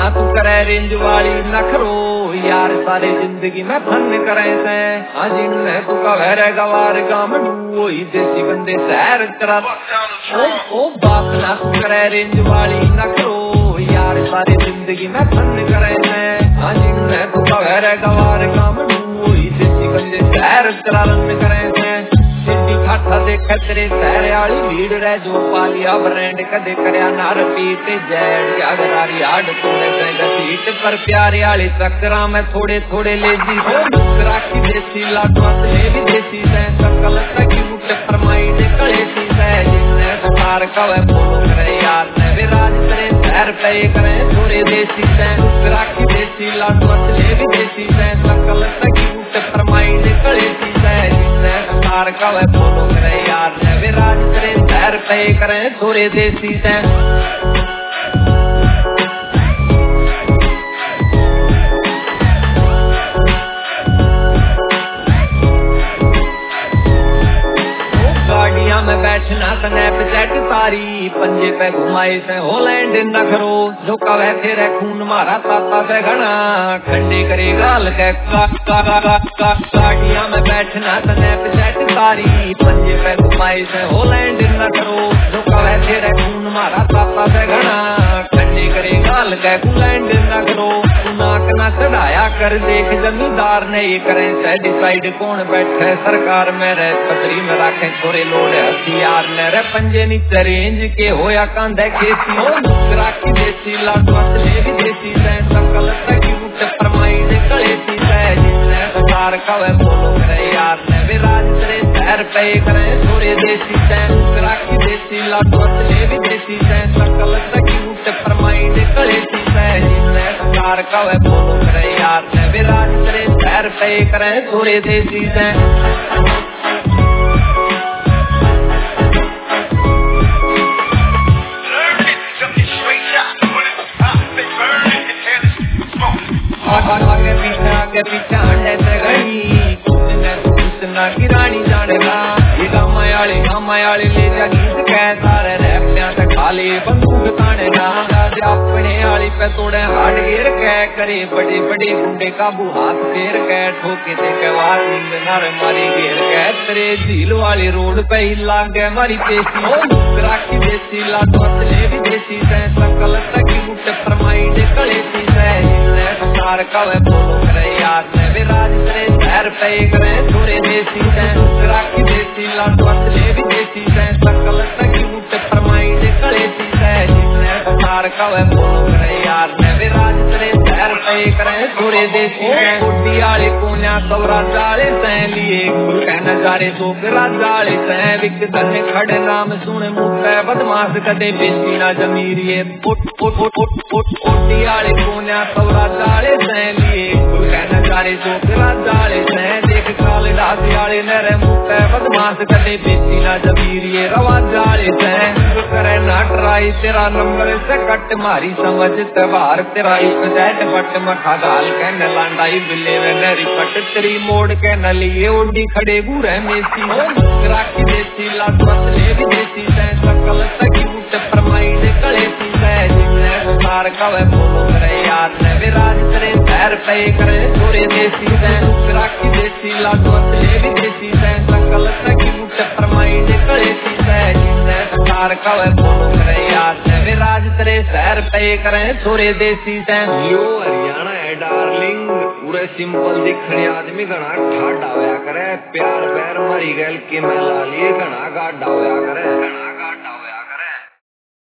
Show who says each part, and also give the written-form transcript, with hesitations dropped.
Speaker 1: ना तू करे रेंज वाली नखरो यार सारे जिंदगी में फन करे से अजिन में तू कवर गवार गाम वही देसी बंदे सैर करा ओ बात ना तू करे रेंज वाली नखरो यार सारी जिंदगी में फन करे से अजिन में तू कवर गवार गाम वही देसी बंदे सैर करा रन करे से खाठा देख तेरे सैर आली भीड़ रह जो पालिया ब्रांड कदे करया ना रिपीट जैड अगरारी आड़ तोड़े सीट पर प्यारे आली चक्रा में थोड़े थोड़े लेजी हो राखी देसी लाडवा से भी देसी से सकल तकी मुठ फरमाई दे कलेसी से जिन्ने सार कवे बोलो करे यार ने विराज तेरे सैर पे करे थोड़े देसी से राखी देसी लाडवा से भी देसी से सकल तकी मुठ फरमाई दे कलेसी से जिन्ने सार कवे बोलो करे यार ने विराज तेरे सैर पे करे थोड़े देसी से में बैठना स्नैपचैट सारी पंजे पे घुमाए से होलैंड नखरो जो कवे तेरे खून मारा ताता से घना खंडे करे गाल के गाड़िया में बैठना स्नैपचैट सारी पंजे पे घुमाए से होलैंड नखरो जो कवे तेरे खून मारा ताता से घना खंडे करे गाल के होलैंड नखरो नाक ना चढ़ाया कर देख जमींदार ने ये करे से डिसाइड कौन बैठे सरकार में रह पतरी में रखे थोड़े लोड हथियार ने रे पंजे नीचे रेंज के होया कांधे खेती हो राखी देसी लाडवा से भी देसी से सकल तकी मुठ फरमाई दे कलेसी से जिन्ने सार कवे बोलो करे यार ने विराज तेरे सैर पे करे थोड़े देसी से राखी देसी लाडवा से भी देसी से सकल तकी मुठ फरमाई दे कलेसी से जिन्ने सार कवे बोलो करे यार ने विराज तेरे सैर पे करे थोड़े देसी से आगे पीछे अंडे से गई कुछ ना की रानी जानेगा ये गामायाली ले जा गीत कह सारे रैपियां से खाली बंदूक तानेगा अपने आली पे तोड़े हार्ड गिर कह करे बड़े बड़े गुंडे काबू हाथ फेर कह ठोके दे के वार्निंग नारे मारी घेर कह तेरे झील वाली रोड पे ही लागे मारी पेशी राखी देसी लाडवा से भी देसी से सकल तकी मुठ फरमाई दे कलेसी से सार कवे बोलो करे यार ने विराज तेरे सैर पे करे थोड़े देसी से राखी देसी लाडवा से भी देसी से सकल तकी मुठ फरमाई दे कलेसी से जिन्ने सार कवे बोलो करे यार ने विराज तेरे सैर पे करे थोड़े देसी से कोटी आले कोन्या कवरा जाले से लिए कह नजारे सोकरा जाले से विक धने खड़े नाम सुने मुझे बदमाश कदे बेची ना जमीरिए कोटी आले कोन्या कवरा जाले लिए कहना चारे सोकरा जाले से देख काले रात आले नरे मुक्ता बदमाश कदे बेची ना जमीरिए रवा जाले से करे ना ट्राई तेरा नंबर से कट मारी समझ त्योहार तेरा इज्जत बट मखा गाल के न लांडाई बिल्ले में नरी पट तेरी मोड़ के न लिए उड़ी खड़े गुरे मेसी राखी देसी लाडवा से भी देसी से सकल तकी मुठ फरमाई दे कलेसी से जिन्ने सार कवे बोलो करे यार ने विराज तेरे सैर पे करे थोड़े देसी से राखी देसी लाडवा से भी देसी से सकल तकी मुठ फरमाई दे कलेसी से जिन्ने सार कवे बोलो करे यार ने विराज तेरे सैर पे करे थोड़े देसी से यो हरियाणा है डार्लिंग पूरे सिंपल दिखने आदमी घना ठाडा होया करे प्यार पैर मरी गल के मैं लालिए घना गाडा होया करे।